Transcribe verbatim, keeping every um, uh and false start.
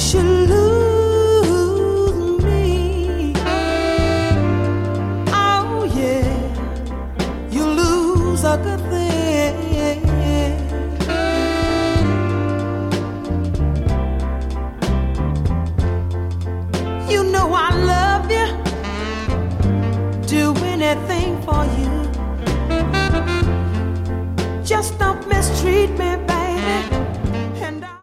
should lose me, oh yeah, you lose a good thing. You know I love you, do anything for you. Just don't mistreat me, baby.